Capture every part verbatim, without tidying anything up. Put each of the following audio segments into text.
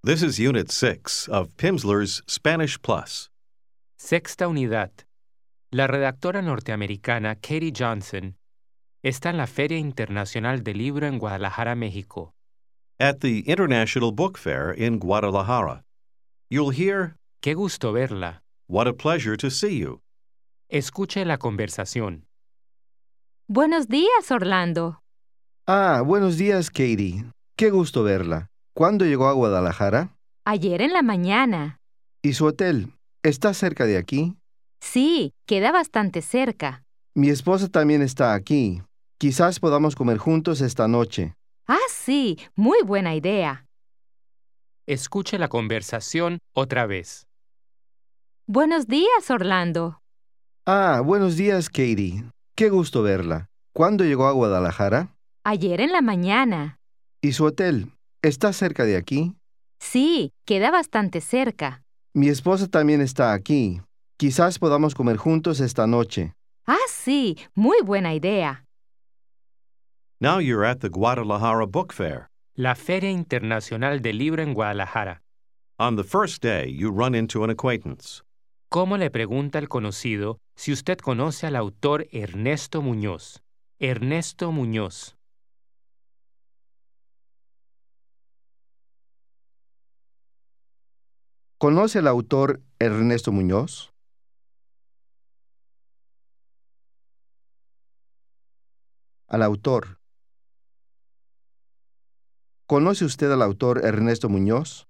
This is Unit six of Pimsleur's Spanish Plus. Sexta unidad. La redactora norteamericana Katie Johnson está en la Feria Internacional del Libro en Guadalajara, México. At the International Book Fair in Guadalajara. You'll hear, Qué gusto verla. "What a pleasure to see you." Escuche la conversación. Buenos días, Orlando. Ah, buenos días, Katie. Qué gusto verla. ¿Cuándo llegó a Guadalajara? Ayer en la mañana. ¿Y su hotel? ¿Está cerca de aquí? Sí, queda bastante cerca. Mi esposa también está aquí. Quizás podamos comer juntos esta noche. Ah, sí, muy buena idea. Escuche la conversación otra vez. Buenos días, Orlando. Ah, buenos días, Katie. Qué gusto verla. ¿Cuándo llegó a Guadalajara? Ayer en la mañana. ¿Y su hotel? ¿Está cerca de aquí? Sí, queda bastante cerca. Mi esposa también está aquí. Quizás podamos comer juntos esta noche. Ah, sí, muy buena idea. Now you're at the Guadalajara Book Fair. La Feria Internacional del Libro en Guadalajara. On the first day, you run into an acquaintance. ¿Cómo le pregunta el conocido si usted conoce al autor Ernesto Muñoz? Ernesto Muñoz. ¿Conoce al autor Ernesto Muñoz? Al autor. ¿Conoce usted al autor Ernesto Muñoz?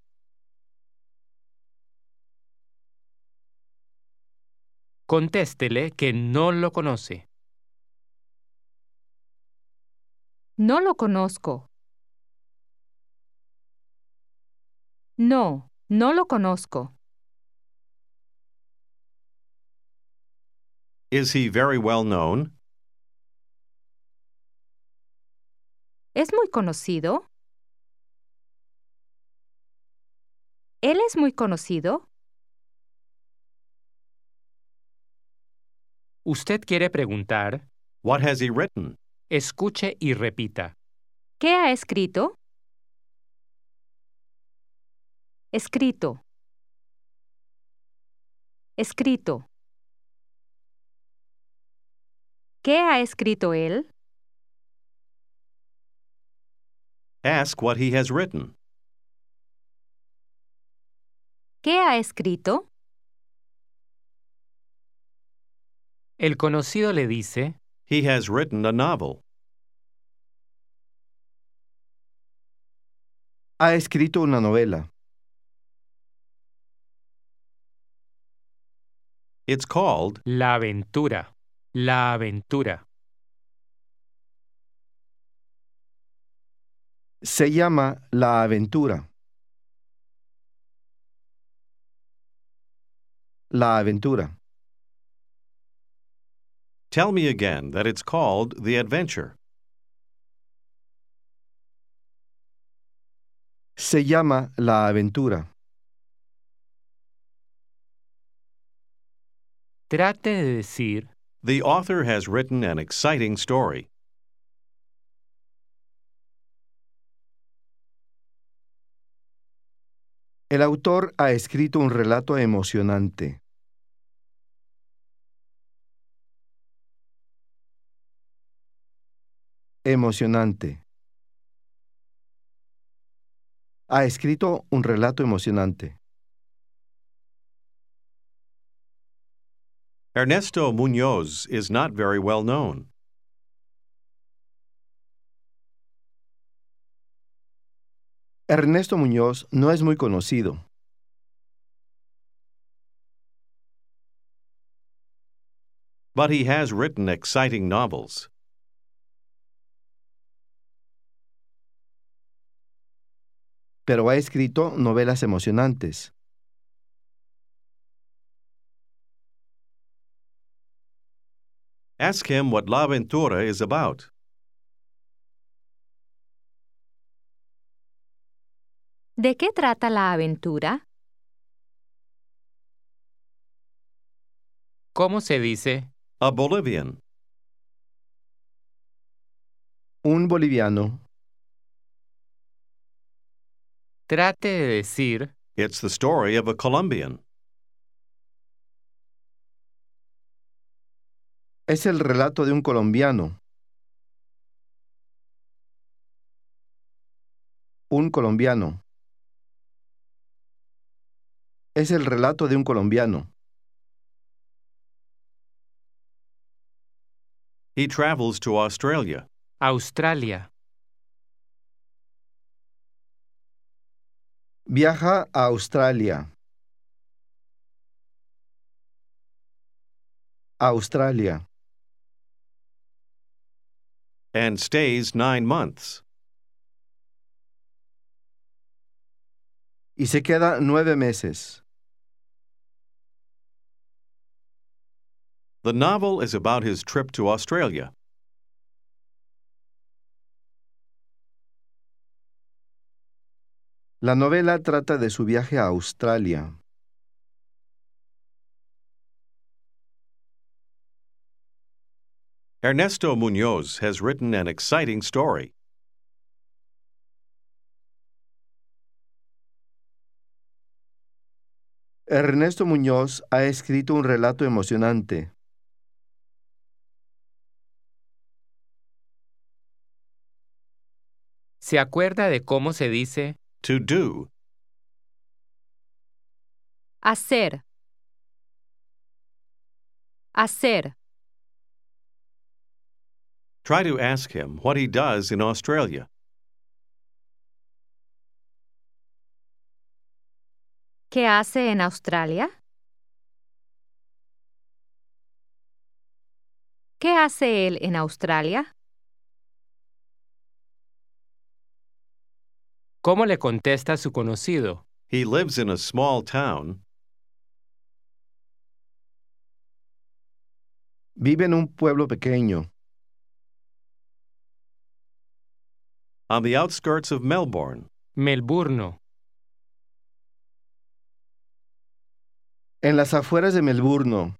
Contéstele que no lo conoce. No lo conozco. No, no lo conozco. Is he very well known? ¿Es muy conocido? ¿Él es muy conocido? Usted quiere preguntar, What has he written? escuche y repita. ¿Qué ha escrito? Escrito. Escrito. ¿Qué ha escrito él? Ask what he has written. ¿Qué ha escrito? El conocido le dice, He has written a novel. Ha escrito una novela. It's called La aventura. La aventura. Se llama La aventura. La aventura. Tell me again that it's called The Adventure. Se llama La aventura. Trate de decir, The author has written an exciting story. El autor ha escrito un relato emocionante. Emocionante. Ha escrito un relato emocionante. Ernesto Muñoz is not very well known. Ernesto Muñoz no es muy conocido. But he has written exciting novels. Pero ha escrito novelas emocionantes. Ask him what La Aventura is about. ¿De qué trata la aventura? ¿cómo se dice? A Bolivian. Un boliviano. Trate de decir, It's the story of a Colombian. Es el relato de un colombiano. Un colombiano. Es el relato de un colombiano. He travels to Australia. Australia. Viaja a Australia. Australia. And stays nine months. Y se queda nueve meses. The novel is about his trip to Australia. La novela trata de su viaje a Australia. Ernesto Muñoz has written an exciting story. Ernesto Muñoz ha escrito un relato emocionante. ¿Se acuerda de cómo se dice? To do. Hacer. Hacer. Try to ask him what he does in Australia. ¿Qué hace en Australia? ¿Qué hace él en Australia? ¿Cómo le contesta su conocido? He lives in a small town. Vive en un pueblo pequeño. On the outskirts of Melbourne. Melbourne. En las afueras de Melbourne.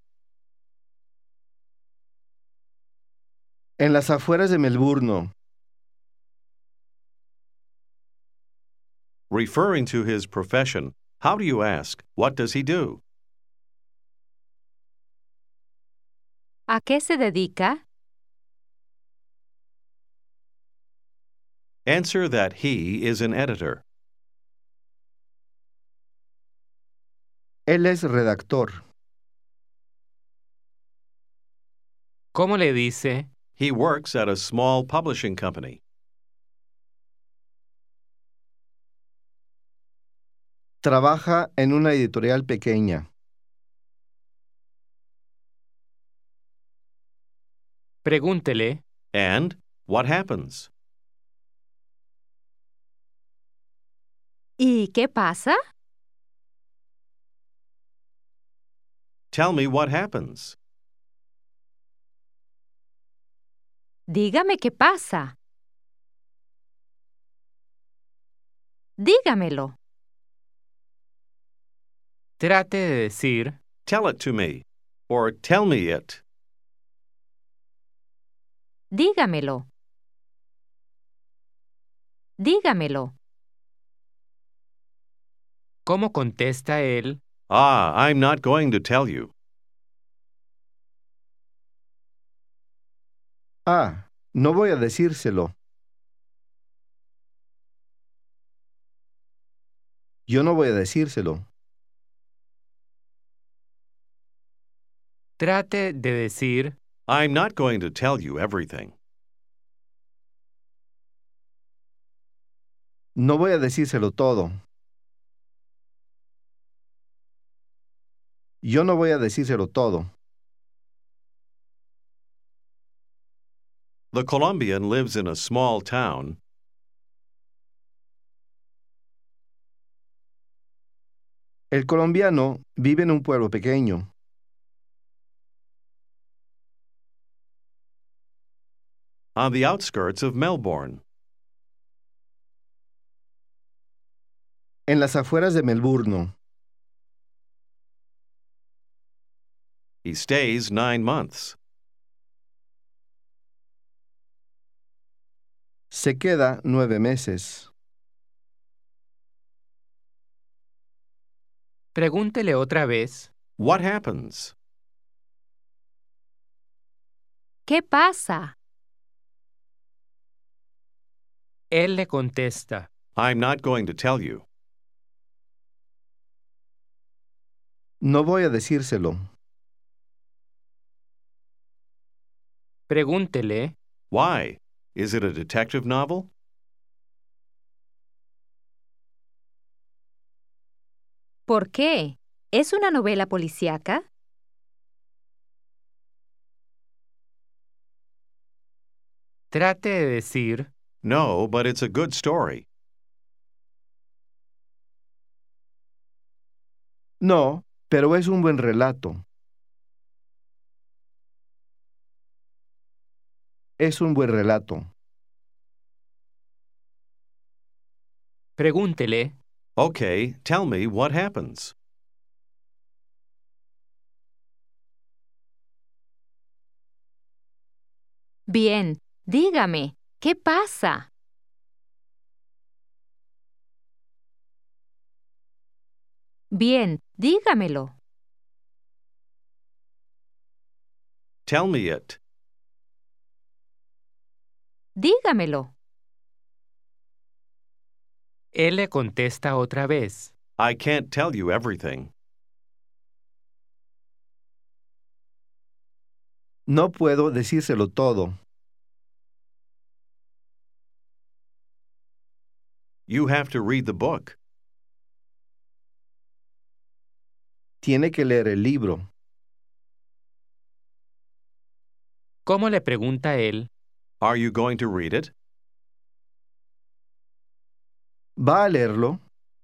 En las afueras de Melbourne. Referring to his profession, how do you ask, what does he do? ¿A qué se dedica? Answer that he is an editor. Él es redactor. ¿Cómo le dice? He works at a small publishing company. Trabaja en una editorial pequeña. Pregúntele, And what happens? ¿Y qué pasa? Tell me what happens. Dígame qué pasa. Dígamelo. trate de decir, Tell it to me. Or tell me it. Dígamelo. Dígamelo. ¿cómo contesta él? Ah, I'm not going to tell you. Ah, no voy a decírselo. Yo no voy a decírselo. Trate de decir, I'm not going to tell you everything. No voy a decírselo todo. Yo no voy a decírselo todo. The Colombian lives in a small town. El colombiano vive en un pueblo pequeño. On the outskirts of Melbourne. En las afueras de Melbourne. He stays nine months. Se queda nueve meses. Pregúntele otra vez. What happens? ¿Qué pasa? Él le contesta. I'm not going to tell you. No voy a decírselo. Pregúntele. Why? Is it a detective novel? ¿Por qué? ¿Es una novela policíaca? Trate de decir. No, but it's a good story. No, pero es un buen relato. Es un buen relato. Pregúntele. Okay, tell me what happens. Bien, dígame, ¿qué pasa? Bien, dígamelo. Tell me it. Dígamelo. Él le contesta otra vez. I can't tell you everything. No puedo decírselo todo. You have to read the book. Tiene que leer el libro. ¿Cómo le pregunta él? Are you going to read it? ¿Va a leerlo?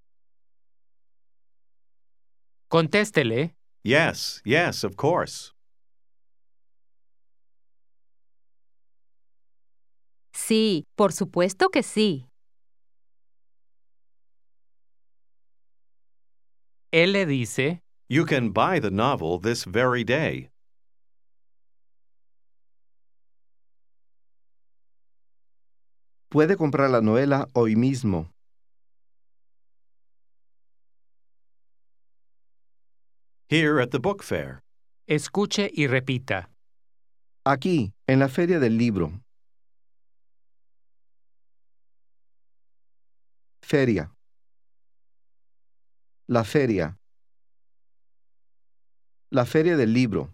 Contéstele. Yes, yes, of course. Sí, por supuesto que sí. Él le dice. You can buy the novel this very day. Puede comprar la novela hoy mismo. Here at the book fair. Escuche y repita. Aquí, en la feria del libro. Feria. La feria. La feria del libro.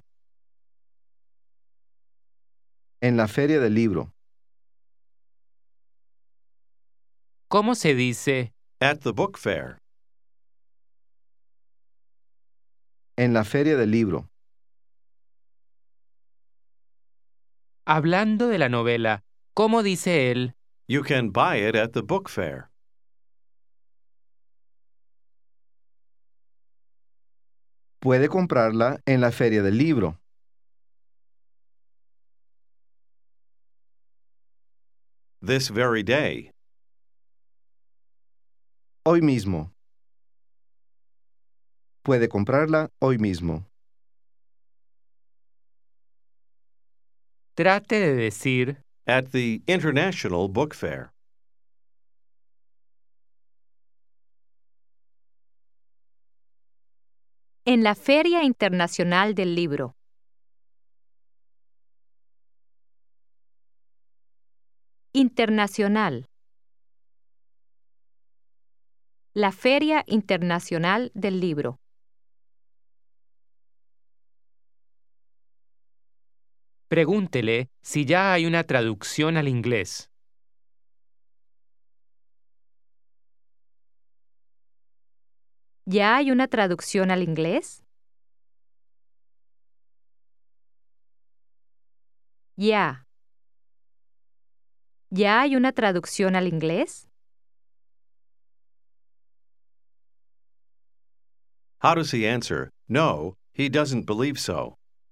En la feria del libro. ¿Cómo se dice? At the book fair. En la feria del libro. Hablando de la novela, ¿cómo dice él? You can buy it at the book fair. Puede comprarla en la feria del libro. This very day. Hoy mismo. Puede comprarla hoy mismo. Trate de decir. At the International Book Fair. En la Feria Internacional del Libro. Internacional. La Feria Internacional del Libro. Pregúntele si ya hay una traducción al inglés. ¿Ya hay una traducción al inglés? Ya. ¿Ya hay una traducción al inglés? How does he answer? No, he doesn't believe so.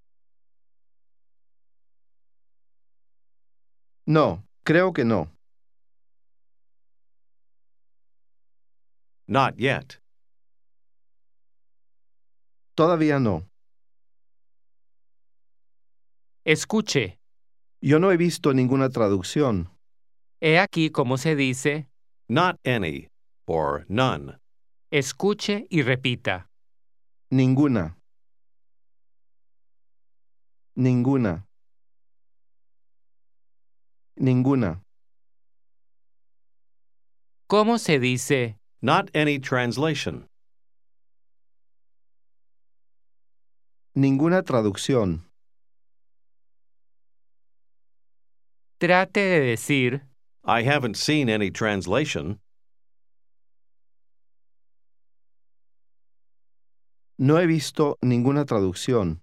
No, creo que no. Not yet. Todavía no. Escuche. Yo no he visto ninguna traducción. He aquí cómo se dice. Not any, or none. Escuche y repita. Ninguna. Ninguna. Ninguna. ¿Cómo se dice? Not any translation. Ninguna traducción. Trate de decir, I haven't seen any translation. No he visto ninguna traducción.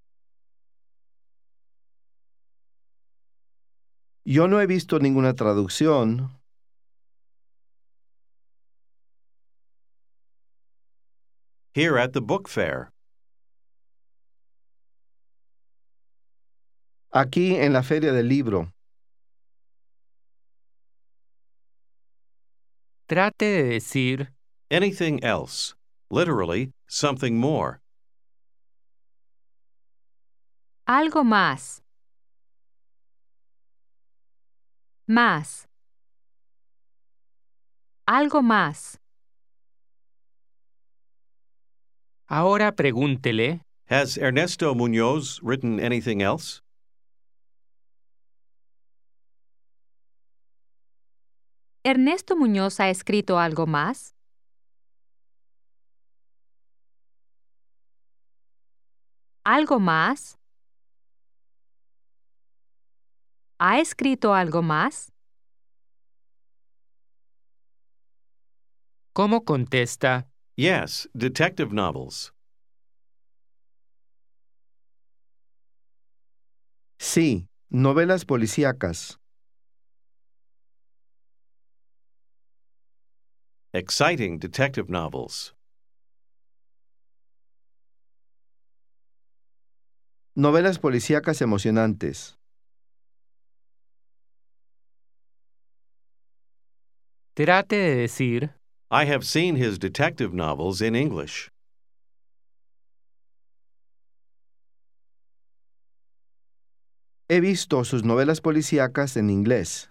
Yo no he visto ninguna traducción. Here at the book fair. Aquí en la feria del libro. trate de decir, Anything else. Literally, something more. Algo más. Más. Algo más. ahora pregúntele, Has Ernesto Muñoz written anything else? ¿Ernesto Muñoz ha escrito algo más? ¿Algo más? ¿Ha escrito algo más? ¿cómo contesta? Yes, detective novels. Sí, novelas policíacas. Exciting detective novels. Novelas policíacas emocionantes. Trate de decir, I have seen his detective novels in English. He visto sus novelas policíacas en inglés.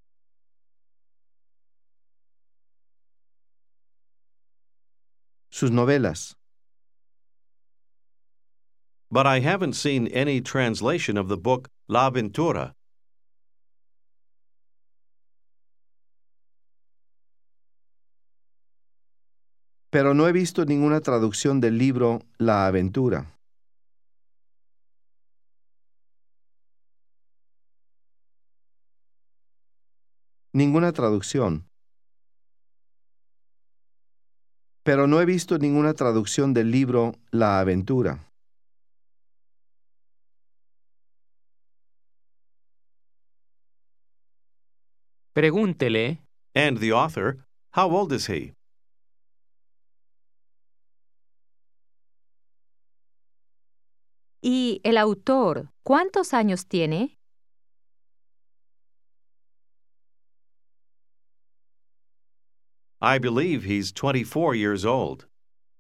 Sus novelas. But I haven't seen any translation of the book La Aventura. Pero no he visto ninguna traducción del libro La Aventura. Ninguna traducción. Pero no he visto ninguna traducción del libro La Aventura. pregúntele, And the author, how old is he? ¿Y el autor cuántos años tiene? I believe he's twenty-four years old.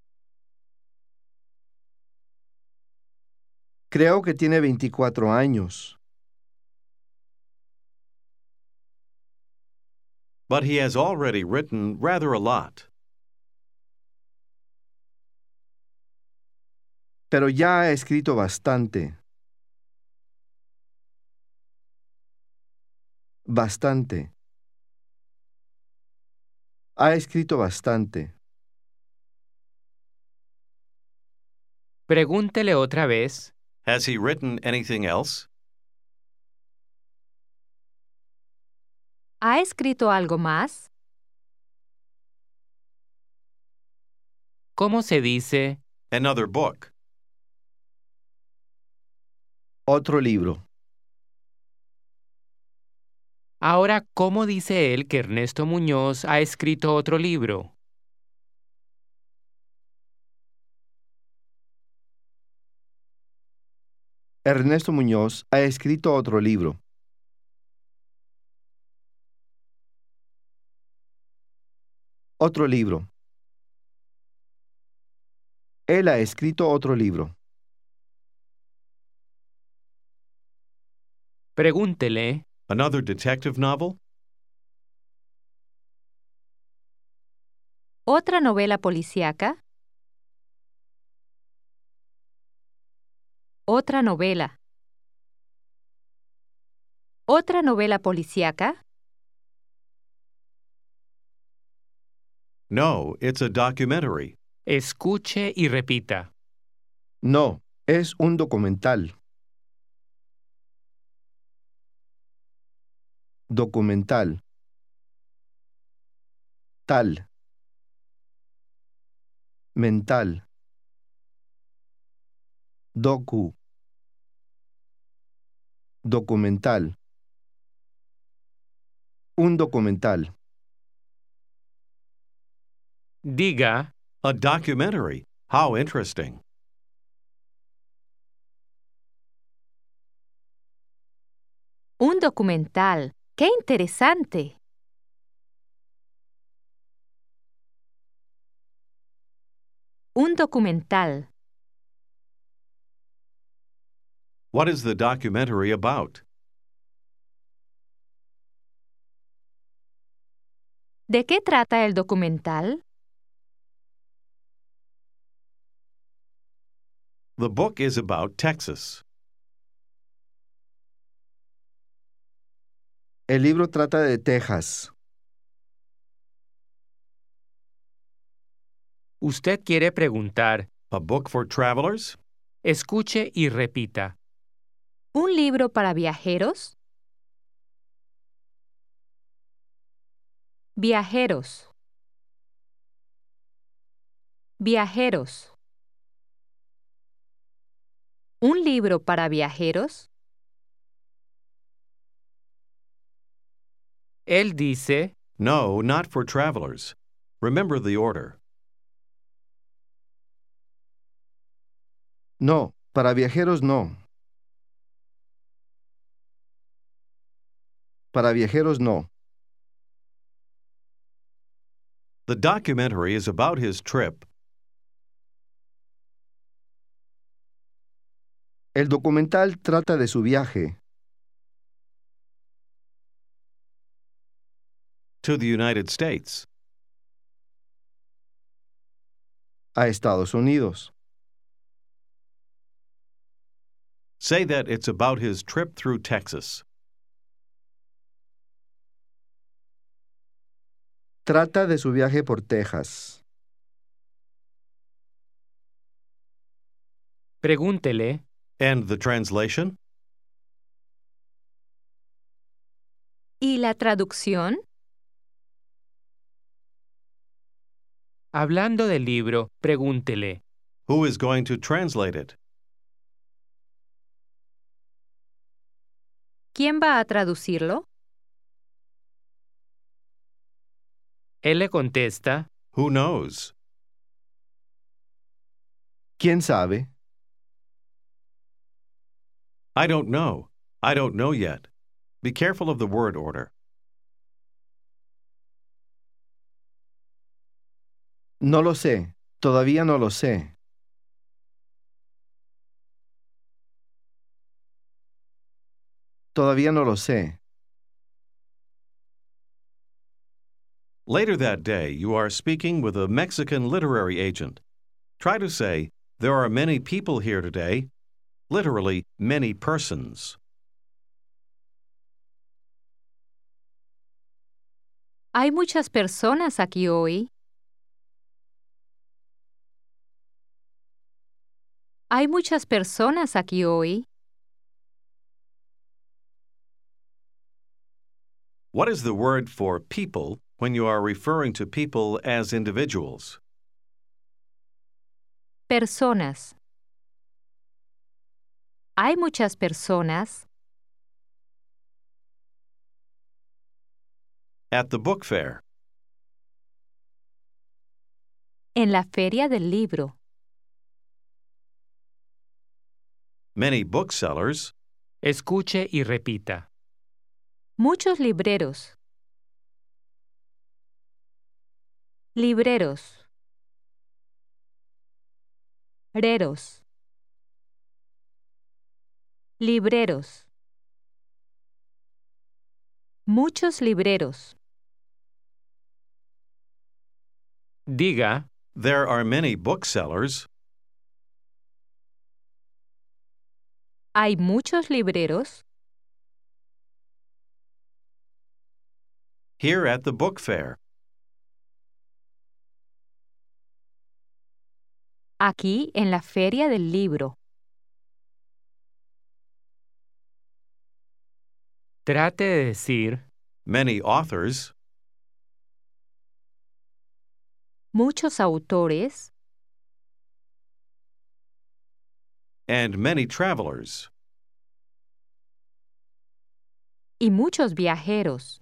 Creo que tiene veinticuatro años. But he has already written rather a lot. Pero ya ha escrito bastante. Bastante. Ha escrito bastante. pregúntele otra vez, Has he written anything else? ¿Ha escrito algo más? ¿cómo se dice? Another book. Otro libro. Ahora, ¿cómo dice él que Ernesto Muñoz ha escrito otro libro? Ernesto Muñoz ha escrito otro libro. Otro libro. Él ha escrito otro libro. Pregúntele, Another detective novel? ¿Otra novela policíaca? otra novela. ¿Otra novela policíaca? No, it's a documentary. Escuche y repita. No, es un documental. Documental. Tal. Mental. Docu. Documental. Un documental. Diga, A documentary. How interesting. Un documental. ¡Qué interesante! Un documental. What is the documentary about? ¿De qué trata el documental? The book is about Texas. El libro trata de Texas. usted quiere preguntar. A book for travelers? Escuche y repita. ¿Un libro para viajeros? Viajeros. Viajeros. ¿Un libro para viajeros? Él dice, No, not for travelers. Remember the order. No, para viajeros no. Para viajeros no. The documentary is about his trip. El documental trata de su viaje To the United States. a Estados Unidos. Say that it's about his trip through Texas. Trata de su viaje por Texas. pregúntele, And the translation? ¿Y la traducción? hablando del libro, pregúntele. Who is going to translate it? ¿Quién va a traducirlo? Él le contesta, Who knows? ¿Quién sabe? I don't know. I don't know yet. Be careful of the word order. No lo sé. Todavía no lo sé. Todavía no lo sé. Later that day, you are speaking with a Mexican literary agent. Try to say, There are many people here today. Literally, many persons. Hay muchas personas aquí hoy. Hay muchas personas aquí hoy. What is the word for people when you are referring to people as individuals? Personas. Hay muchas personas. At the book fair. En la feria del libro. Many booksellers. escuche y repita. Muchos libreros. Libreros. Reros. Libreros. Muchos libreros. Diga, There are many booksellers. ¿Hay muchos libreros? Here at the book fair. Aquí en la feria del libro. Trate de decir, Many authors Muchos autores and many travelers. y muchos viajeros.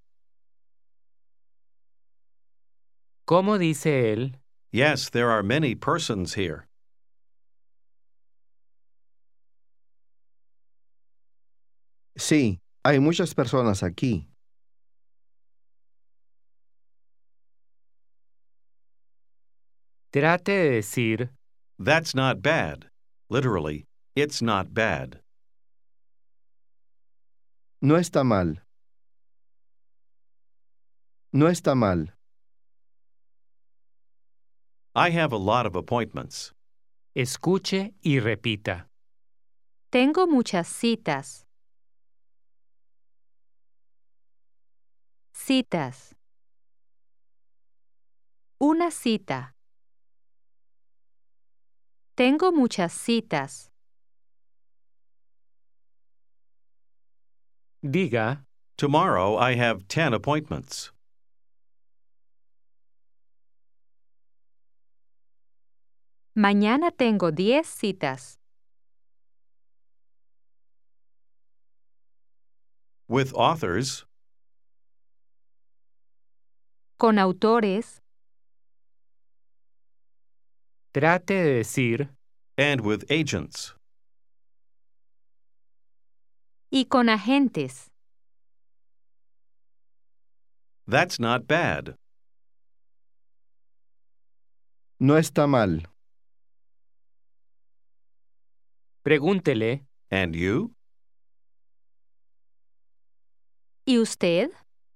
¿cómo dice él? Yes, there are many persons here. Sí, hay muchas personas aquí. Trate de decir, That's not bad. Literally, it's not bad. No está mal. No está mal. I have a lot of appointments. escuche y repita. Tengo muchas citas. Citas. Una cita. Tengo muchas citas. Diga, Tomorrow I have ten appointments. Mañana tengo diez citas. With authors Con autores trate de decir, and with agents. y con agentes. That's not bad. No está mal. pregúntele, And you? ¿Y usted?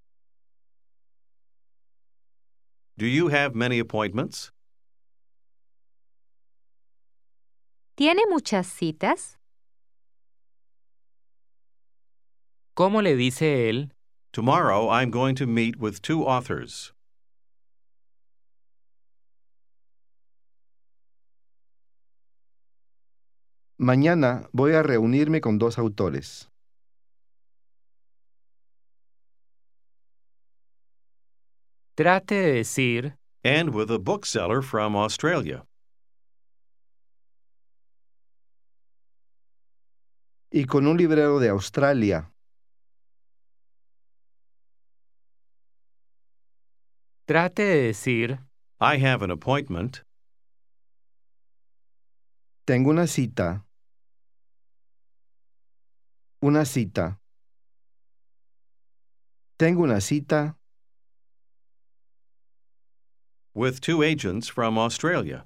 Do you have many appointments? ¿Tiene muchas citas? ¿cómo le dice él? Tomorrow I'm going to meet with two authors. Mañana voy a reunirme con dos autores. Trate de decir, And with a bookseller from Australia. Y con un librero de Australia. trate de decir, I have an appointment. Tengo una cita. Una cita. Tengo una cita With two agents from Australia.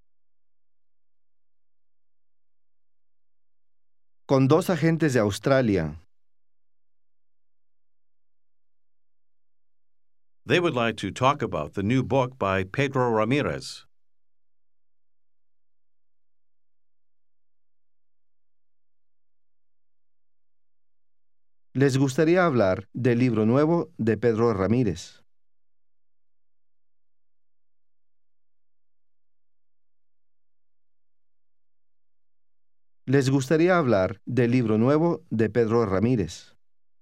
con dos agentes de Australia. They would like to talk about the new book by Pedro Ramirez. Les gustaría hablar del libro nuevo de Pedro Ramírez. Les gustaría hablar del libro nuevo de Pedro Ramírez.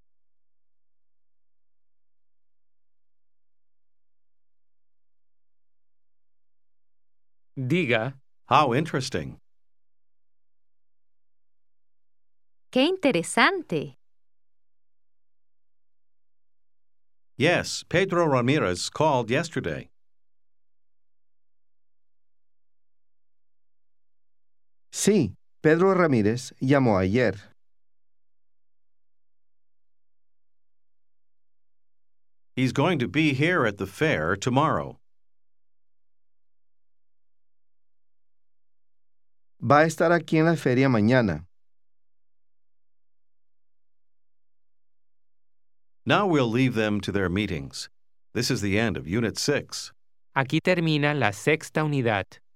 diga, How interesting. ¡Qué interesante! Yes, Pedro Ramirez called yesterday. Sí, Pedro Ramírez llamó ayer. He's going to be here at the fair tomorrow. Va a estar aquí en la feria mañana. Now we'll leave them to their meetings. This is the end of Unit six. aquí termina la sexta unidad.